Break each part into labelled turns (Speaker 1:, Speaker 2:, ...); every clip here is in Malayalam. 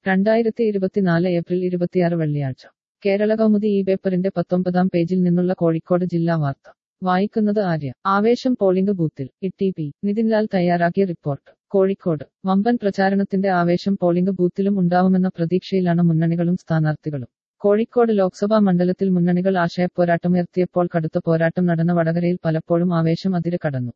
Speaker 1: 2024 ഏപ്രിൽ 26 വെള്ളിയാഴ്ച കേരള കൗമുദി ഈ പേപ്പറിന്റെ 19-ാം പേജിൽ നിന്നുള്ള കോഴിക്കോട് ജില്ലാ വാർത്ത വായിക്കുന്നത് ആര്യ. ആവേശം പോളിംഗ് ബൂത്തിൽ. ഇ.ടി.പി. നിതിൻലാൽ തയ്യാറാക്കിയ റിപ്പോർട്ട്. കോഴിക്കോട് വമ്പൻ പ്രചാരണത്തിന്റെ ആവേശം പോളിംഗ് ബൂത്തിലും ഉണ്ടാവുമെന്ന പ്രതീക്ഷയിലാണ് മുന്നണികളും സ്ഥാനാർത്ഥികളും. കോഴിക്കോട് ലോക്സഭാ മണ്ഡലത്തിൽ മുന്നണികൾ ആശയപ്പോരാട്ടമുയർത്തിയപ്പോൾ കടുത്ത പോരാട്ടം നടന്ന വടകരയിൽ പലപ്പോഴും ആവേശം അതിര് കടന്നു.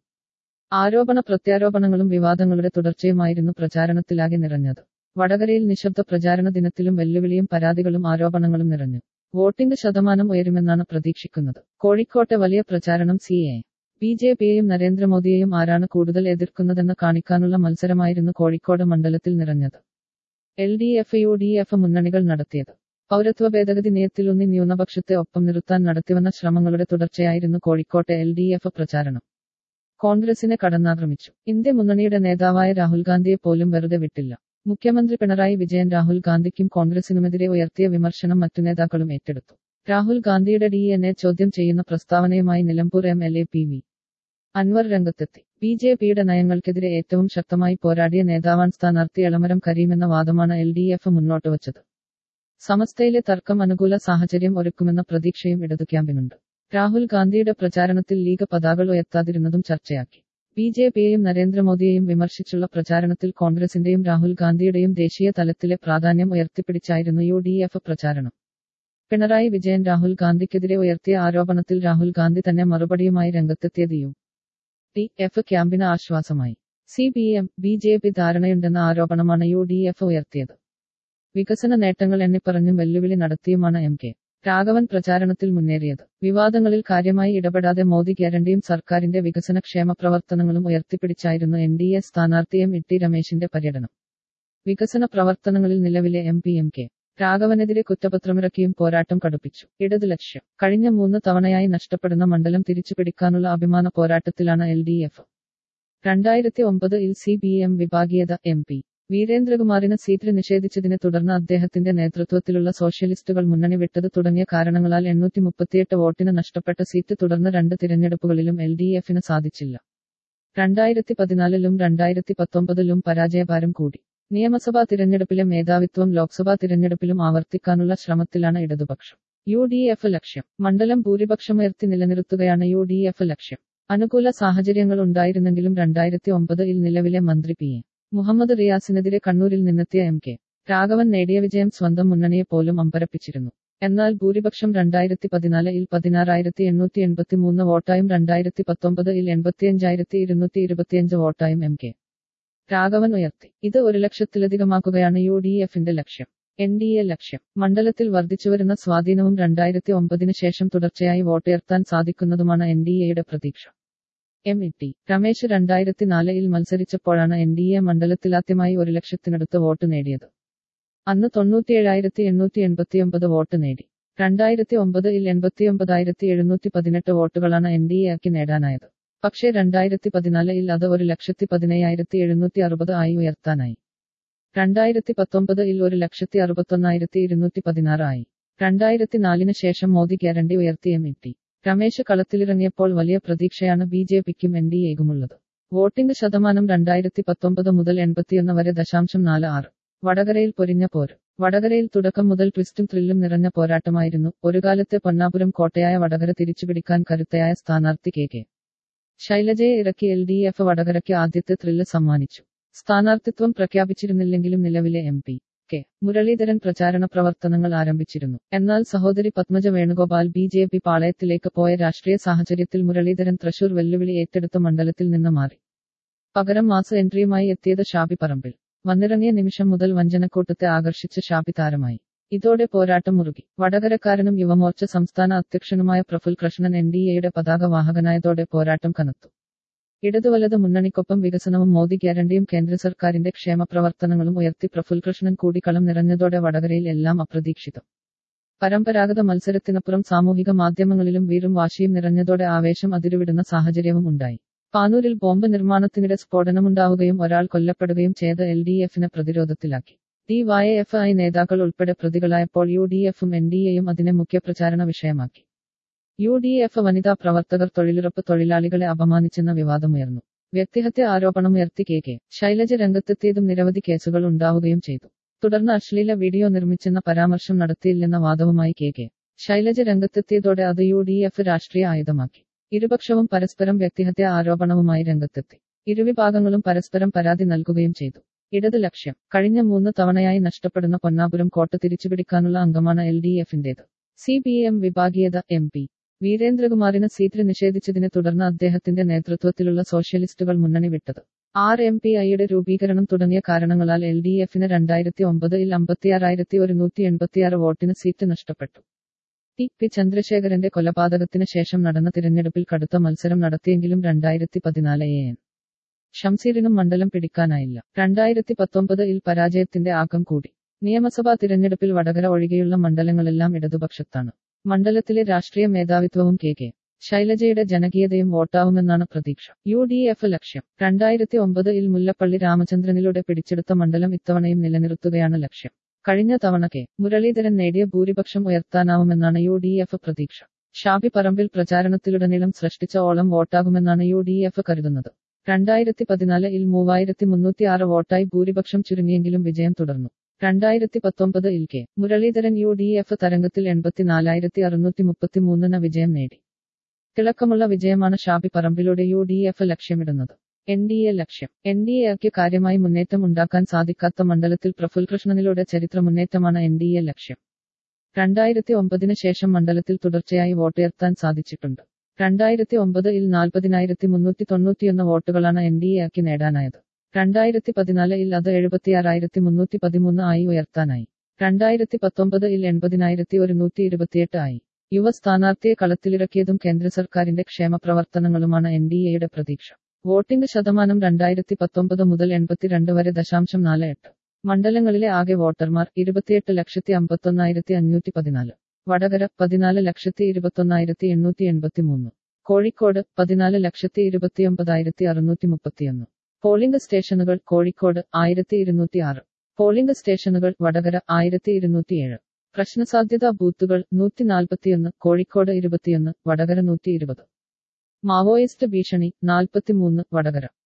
Speaker 1: ആരോപണ പ്രത്യാരോപണങ്ങളും വിവാദങ്ങളുടെ തുടർച്ചയുമായിരുന്നു പ്രചാരണത്തിലാകെ നിറഞ്ഞത്. വടകരയിൽ നിശബ്ദ പ്രചാരണ ദിനത്തിലും വെല്ലുവിളിയും പരാതികളും ആരോപണങ്ങളും നിറഞ്ഞു. വോട്ടിംഗ് ശതമാനം ഉയരുമെന്നാണ് പ്രതീക്ഷിക്കുന്നത്. കോഴിക്കോട്ടെ വലിയ പ്രചാരണം ബി.ജെ.പിയെയും നരേന്ദ്രമോദിയെയും ആരാണ് കൂടുതൽ എതിർക്കുന്നതെന്ന് കാണിക്കാനുള്ള മത്സരമായിരുന്നു കോഴിക്കോട് മണ്ഡലത്തിൽ നിറഞ്ഞത്. എൽ.ഡി.എഫ്, യു.ഡി.എഫ് മുന്നണികൾ നടത്തിയത്. പൗരത്വ ഭേദഗതി നയത്തിലൂന്നി ന്യൂനപക്ഷത്തെ ഒപ്പം നിർത്താൻ നടത്തിവന്ന ശ്രമങ്ങളുടെ തുടർച്ചയായിരുന്നു കോഴിക്കോട്ടെ എൽ.ഡി.എഫ് പ്രചാരണം. കോൺഗ്രസിനെ കടന്നാക്രമിച്ചു. ഇന്ത്യ മുന്നണിയുടെ നേതാവായ രാഹുൽ ഗാന്ധിയെ പോലും വെറുതെ വിട്ടില്ല. മുഖ്യമന്ത്രി പിണറായി വിജയൻ രാഹുൽ ഗാന്ധിക്കും കോൺഗ്രസിനുമെതിരെ ഉയർത്തിയ വിമർശനം മറ്റു നേതാക്കളും ഏറ്റെടുത്തു. രാഹുൽ ഗാന്ധിയുടെ ഡി.എൻ.എ ചോദ്യം ചെയ്യുന്ന പ്രസ്താവനയുമായി നിലമ്പൂർ എം.എൽ.എ. പി.വി. അൻവർ രംഗത്തെത്തി. ബി.ജെ.പിയുടെ നയങ്ങൾക്കെതിരെ ഏറ്റവും ശക്തമായി പോരാടിയ നേതാവാൻ സ്ഥാനാർത്ഥി എളമരം കരീമെന്ന വാദമാണ് എൽ.ഡി.എഫ് മുന്നോട്ടുവച്ചത്. സമസ്തയിലെ തർക്കം അനുകൂല സാഹചര്യം ഒരുക്കുമെന്ന പ്രതീക്ഷയും ഇടതു ക്യാമ്പിനുണ്ട്. രാഹുൽ ഗാന്ധിയുടെ പ്രചാരണത്തിൽ ലീഗ് പതാകകൾ ഉയർത്താതിരുന്നതും ചർച്ചയാക്കി. ബി.ജെ.പിയെയും നരേന്ദ്രമോദിയെയും വിമർശിച്ചുള്ള പ്രചാരണത്തിൽ കോൺഗ്രസിന്റെയും രാഹുൽ ഗാന്ധിയുടെയും ദേശീയ തലത്തിലെ പ്രാധാന്യം ഉയർത്തിപ്പിടിച്ചായിരുന്നു യു.ഡി.എഫ് പ്രചാരണം. പിണറായി വിജയൻ രാഹുൽ ഗാന്ധിക്കെതിരെ ഉയർത്തിയ ആരോപണത്തിൽ രാഹുൽ ഗാന്ധി തന്നെ മറുപടിയുമായി രംഗത്തെത്തിയത് യു.ഡി.എഫ് ക്യാമ്പിന് ആശ്വാസമായി. സി.പി.എം, ബി.ജെ.പി ധാരണയുണ്ടെന്ന ആരോപണമാണ് യു.ഡി.എഫ് ഉയർത്തിയത്. വികസന നേട്ടങ്ങൾ എണ്ണിപ്പറഞ്ഞും വെല്ലുവിളി നടത്തിയുമാണ് എം.കെ. രാഘവൻ പ്രചാരണത്തിൽ മുന്നേറിയത്. വിവാദങ്ങളിൽ കാര്യമായി ഇടപെടാതെ മോദി ഗ്യാരണ്ടിയും സർക്കാരിന്റെ വികസനക്ഷേമ പ്രവർത്തനങ്ങളും ഉയർത്തിപ്പിടിച്ചായിരുന്നു എൻ.ഡി.എ സ്ഥാനാർത്ഥി എം.ടി. രമേശിന്റെ പര്യടനം. വികസന പ്രവർത്തനങ്ങളിൽ നിലവിലെ എം.പി. എം.കെ. രാഘവനെതിരെ കുറ്റപത്രമിറക്കിയും പോരാട്ടം കടുപ്പിച്ചു. ഇടതു ലക്ഷ്യം. കഴിഞ്ഞ 3 തവണയായി നഷ്ടപ്പെടുന്ന മണ്ഡലം തിരിച്ചുപിടിക്കാനുള്ള അഭിമാന പോരാട്ടത്തിലാണ് എൽ.ഡി.എഫ്. 2009-ൽ സി.പി.എം വിഭാഗീയത എം.പി. വീരേന്ദ്രകുമാറിന് സീറ്റ് നിഷേധിച്ചതിനെ തുടർന്ന് അദ്ദേഹത്തിന്റെ നേതൃത്വത്തിലുള്ള സോഷ്യലിസ്റ്റുകൾ മുന്നണി വിട്ടത് തുടങ്ങിയ കാരണങ്ങളാൽ 838 വോട്ടിന് നഷ്ടപ്പെട്ട സീറ്റ് തുടർന്ന് 2 തിരഞ്ഞെടുപ്പുകളിലും എൽ.ഡി.എഫിന് സാധിച്ചില്ല. 2014-ലും 2019-ലും പരാജയഭാരം കൂടി. നിയമസഭാ തിരഞ്ഞെടുപ്പിലെ മേധാവിത്വം ലോക്സഭാ തിരഞ്ഞെടുപ്പിലും ആവർത്തിക്കാനുള്ള ശ്രമത്തിലാണ് ഇടതുപക്ഷം. യു.ഡി.എഫ് ലക്ഷ്യം. മണ്ഡലം ഭൂരിപക്ഷമുയർത്തി നിലനിർത്തുകയാണ് യു.ഡി.എഫ് ലക്ഷ്യം. അനുകൂല സാഹചര്യങ്ങൾ ഉണ്ടായിരുന്നെങ്കിലും 2009-ൽ നിലവിലെ മന്ത്രി പി.എ. മുഹമ്മദ് റിയാസിനെതിരെ കണ്ണൂരിൽ നിന്നെത്തിയ എം.കെ. രാഘവൻ നേടിയ വിജയം സ്വന്തം മുന്നണിയെ പോലും അമ്പരപ്പിച്ചിരുന്നു. എന്നാൽ ഭൂരിപക്ഷം 2014-ൽ 16,883 വോട്ടായും 2019-ൽ 85,225 വോട്ടായും എം.കെ. രാഘവൻ ഉയർത്തി. ഇത് 1 ലക്ഷത്തിലധികമാക്കുകയാണ് യു.ഡി.എഫിന്റെ ലക്ഷ്യം. എൻ.ഡി.എ ലക്ഷ്യം. മണ്ഡലത്തിൽ വർദ്ധിച്ചുവരുന്ന സ്വാധീനവും 2009-ന് ശേഷം തുടർച്ചയായി വോട്ടുയർത്താൻ സാധിക്കുന്നതുമാണ് എൻ.ഡി.എയുടെ പ്രതീക്ഷ. എം.ടി. രമേശ് 2004-ൽ മത്സരിച്ചപ്പോഴാണ് എൻ.ഡി.എ മണ്ഡലത്തിലാദ്യമായി 1 ലക്ഷത്തിനടുത്ത് വോട്ട് നേടിയത്. അന്ന് 97,889 വോട്ട് നേടി. 2009-ൽ 89,718 വോട്ടുകളാണ് എൻ.ഡി.എക്ക് നേടാനായത്. പക്ഷേ 2014-ൽ അത് 1,17,760 ആയി ഉയർത്താനായി. 2019-ൽ 1,61,216 ആയി. 2004-ന് ശേഷം മോദി ഗ്യാരണ്ടി ഉയർത്തി എം.ടി. രമേശ് കളത്തിലിറങ്ങിയപ്പോൾ വലിയ പ്രതീക്ഷയാണ് ബി.ജെ.പിക്കും എൻ.ഡി.എക്കുമുള്ളത്. വോട്ടിംഗ് ശതമാനം 2019 മുതൽ 81 വരെ 0.46. വടകരയിൽ പൊരിഞ്ഞ പോര്. വടകരയിൽ തുടക്കം മുതൽ ട്വിസ്റ്റും ത്രില്ലും നിറഞ്ഞ പോരാട്ടമായിരുന്നു. ഒരു കാലത്തെ പൊന്നാപുരം കോട്ടയായ വടകര തിരിച്ചുപിടിക്കാൻ കരുത്തയായ സ്ഥാനാർത്ഥി കെ. ശൈലജയെ ഇറക്കി എൽ.ഡി.എഫ് വടകരയ്ക്ക് ആദ്യത്തെ ത്രില്ല് സമ്മാനിച്ചു. സ്ഥാനാർത്ഥിത്വം പ്രഖ്യാപിച്ചിരുന്നില്ലെങ്കിലും നിലവിലെ എം.പി. കെ. മുരളീധരൻ പ്രചാരണ പ്രവർത്തനങ്ങൾ ആരംഭിച്ചിരുന്നു. എന്നാൽ സഹോദരി പത്മജ വേണുഗോപാൽ ബി.ജെ.പി പാളയത്തിലേക്ക് പോയ രാഷ്ട്രീയ സാഹചര്യത്തിൽ മുരളീധരൻ തൃശൂർ വെല്ലുവിളി ഏറ്റെടുത്ത മണ്ഡലത്തിൽ നിന്ന് മാറി. പകരം മാസ് എൻട്രിയുമായി എത്തിയത് ഷാബി പറമ്പിൽ. വന്നിറങ്ങിയ നിമിഷം മുതൽ വഞ്ചനക്കൂട്ടത്തെ ആകർഷിച്ച ഷാബി താരമായി. ഇതോടെ പോരാട്ടം മുറുകി. വടകരക്കാരനും യുവമോർച്ച സംസ്ഥാന അധ്യക്ഷനുമായ പ്രഫുൽ കൃഷ്ണൻ എൻ.ഡി.എയുടെ പതാക വാഹകനായതോടെ പോരാട്ടം കനത്തു. ഇടതുവലത് മുന്നണിക്കൊപ്പം വികസനവും മോദി ഗ്യാരണ്ടിയും കേന്ദ്ര സർക്കാരിന്റെ ക്ഷേമപ്രവർത്തനങ്ങളും ഉയർത്തി പ്രഫുൽ കൃഷ്ണൻ കൂടി കളം നിറഞ്ഞതോടെ വടകരയിൽ എല്ലാം അപ്രതീക്ഷിതം. പരമ്പരാഗത മത്സരത്തിനപ്പുറം സാമൂഹിക മാധ്യമങ്ങളിലും വീറും വാശിയും നിറഞ്ഞതോടെ ആവേശം അതിരുവിടുന്ന സാഹചര്യവും ഉണ്ടായി. പാനൂരിൽ ബോംബ് നിർമ്മാണത്തിനിടെ സ്ഫോടനമുണ്ടാവുകയും ഒരാൾ കൊല്ലപ്പെടുകയും ചെയ്ത് എൽ.ഡി.എഫിനെ പ്രതിരോധത്തിലാക്കി. ഡി.വൈ.എഫ്.ഐ നേതാക്കൾ ഉൾപ്പെടെ പ്രതികളായപ്പോൾ യു.ഡി.എഫും എൻ.ഡി.എയും അതിനെ മുഖ്യപ്രചാരണ വിഷയമാക്കി. യു.ഡി.എഫ് വനിതാ പ്രവർത്തകർ തൊഴിലുറപ്പ് തൊഴിലാളികളെ അപമാനിച്ചെന്ന വിവാദമുയർന്നു. വ്യക്തിഹത്യ ആരോപണമുയർത്തി കെ. ശൈലജ രംഗത്തെത്തിയതും നിരവധി കേസുകൾ ഉണ്ടാവുകയും ചെയ്തു. തുടർന്ന് അശ്ലീല വീഡിയോ നിർമ്മിച്ചെന്ന പരാമർശം നടത്തിയില്ലെന്ന വാദവുമായി കെ ശൈലജ രംഗത്തെത്തിയതോടെ അത് UDF രാഷ്ട്രീയ ആയുധമാക്കി. ഇരുപക്ഷവും പരസ്പരം വ്യക്തിഹത്യാ ആരോപണവുമായി രംഗത്തെത്തി. ഇരുവിഭാഗങ്ങളും പരസ്പരം പരാതി നൽകുകയും ചെയ്തു. ഇടത് ലക്ഷ്യം. കഴിഞ്ഞ 3 തവണയായി നഷ്ടപ്പെടുന്ന പൊന്നാപുരം കോട്ട തിരിച്ചുപിടിക്കാനുള്ള അംഗമാണ് LDF-ന്റേത്. CPM വിഭാഗീയത. MP വീരേന്ദ്രകുമാറിന് സീറ്റ് നിഷേധിച്ചതിനെ തുടർന്ന് അദ്ദേഹത്തിന്റെ നേതൃത്വത്തിലുള്ള സോഷ്യലിസ്റ്റുകൾ മുന്നണി വിട്ടത്. RMPIയുടെ രൂപീകരണം തുടങ്ങിയ കാരണങ്ങളാൽ LDF-ന് 2009-ൽ 56,186 വോട്ടിന് സീറ്റ് നഷ്ടപ്പെട്ടു. P ചന്ദ്രശേഖരന്റെ കൊലപാതകത്തിന് ശേഷം നടന്ന തിരഞ്ഞെടുപ്പിൽ കടുത്ത മത്സരം നടത്തിയെങ്കിലും 2014 AN ഷംസീറിനും മണ്ഡലം പിടിക്കാനായില്ല. 2019-ൽ പരാജയത്തിന്റെ ആക്കം കൂടി. നിയമസഭാ തിരഞ്ഞെടുപ്പിൽ വടകര ഒഴികെയുള്ള മണ്ഡലങ്ങളെല്ലാം ഇടതുപക്ഷത്താണ്. മണ്ഡലത്തിലെ രാഷ്ട്രീയ മേധാവിത്വവും കെ ശൈലജയുടെ ജനകീയതയും വോട്ടാവുമെന്നാണ് പ്രതീക്ഷ. UDF ലക്ഷ്യം. 2009-ൽ മുല്ലപ്പള്ളി രാമചന്ദ്രനിലൂടെ പിടിച്ചെടുത്ത മണ്ഡലം ഇത്തവണയും നിലനിർത്തുകയാണ് ലക്ഷ്യം. കഴിഞ്ഞ തവണ കെ മുരളീധരൻ നേടിയ ഭൂരിപക്ഷം ഉയർത്താനാവുമെന്നാണ് UDF പ്രതീക്ഷ. ഷാബി പറമ്പിൽ പ്രചാരണത്തിലുടനീളം സൃഷ്ടിച്ച ഓളം വോട്ടാകുമെന്നാണ് UDF കരുതുന്നത്. 2014-ൽ 3306 വോട്ടായി ഭൂരിപക്ഷം ചുരുങ്ങിയെങ്കിലും വിജയം തുടർന്നു. 2019-ൽ കെ മുരളീധരൻ UDF തരംഗത്തിൽ 84,633 വിജയം നേടി. തിളക്കമുള്ള വിജയമാണ് ഷാബി പറമ്പിലൂടെ UDF ലക്ഷ്യമിടുന്നത്. NDA ലക്ഷ്യം. NDAക്ക് കാര്യമായി മുന്നേറ്റം ഉണ്ടാക്കാൻ സാധിക്കാത്ത മണ്ഡലത്തിൽ പ്രഫുൽ കൃഷ്ണനിലൂടെ ചരിത്ര മുന്നേറ്റമാണ് NDA ലക്ഷ്യം. 2009-ന് ശേഷം മണ്ഡലത്തിൽ തുടർച്ചയായി വോട്ടുയർത്താൻ സാധിച്ചിട്ടുണ്ട്. 2009-ൽ 40,391 വോട്ടുകളാണ് NDAക്ക് നേടാനായത്. 2014-ൽ അത് 76,313 ആയി ഉയർത്താനായി. 2019-ൽ 80,128 ആയി. യുവ സ്ഥാനാർത്ഥിയെ കളത്തിലിറക്കിയതും കേന്ദ്ര സർക്കാരിന്റെ ക്ഷേമപ്രവർത്തനങ്ങളുമാണ് NDAയുടെ പ്രതീക്ഷ. വോട്ടിംഗ് ശതമാനം 2019 മുതൽ 82 വരെ 0.48. മണ്ഡലങ്ങളിലെ ആകെ വോട്ടർമാർ 28,51,514. വടകര 14,21,883. കോഴിക്കോട് 14,29,631. പോളിംഗ് സ്റ്റേഷനുകൾ കോഴിക്കോട് 1206. പോളിംഗ് സ്റ്റേഷനുകൾ വടകര 1207. പ്രശ്നസാധ്യതാ ബൂത്തുകൾ 141, കോഴിക്കോട് 21, വടകര 120. മാവോയിസ്റ്റ് ഭീഷണി 43, വടകര